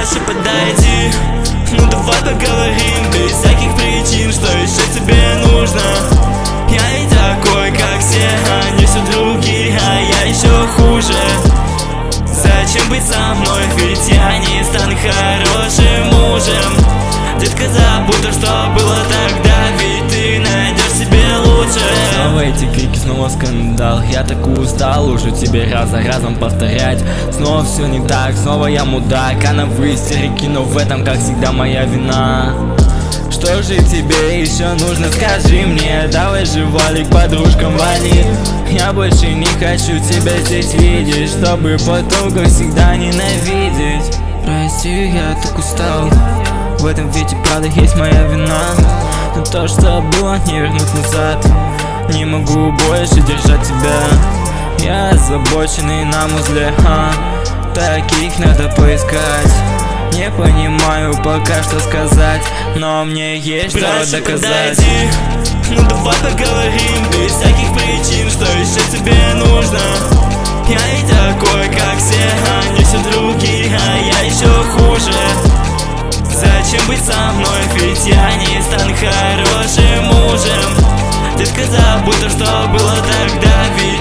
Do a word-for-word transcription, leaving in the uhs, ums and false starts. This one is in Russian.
Прошу, подойди, ну давай поговорим без всяких причин, что еще тебе нужно. Я не такой, как все, они все другие, а я еще хуже. Зачем быть со мной, ведь я не стану хорошим мужем. Детка, забудь то, что было тогда, ведь ты найдешь себе лучше. Снова эти крики, снова скандал. Я так устал уже тебе раз за разом повторять. Снова все не так, снова я мудак. Она в истерике, но в этом, как всегда, моя вина. Что же тебе еще нужно, скажи мне. Давай же, вали, к подружкам вали. Я больше не хочу тебя здесь видеть, чтобы потом, как всегда, ненавидеть. Прости, я так устал. В этом ведь и правда есть моя вина. Но то, что было, не вернуть назад. Не могу больше держать тебя. Я озабоченный на узле, а таких надо поискать. Не понимаю пока, что сказать, но мне есть что доказать. Подойди, ну давай поговорим без всяких причин, что еще тебе нужно. Я не такой, как все, они все другие, а я еще хуже. Зачем быть со мной, ведь я не стану хорошим мужем. Детка, забудь то, что было тогда, ведь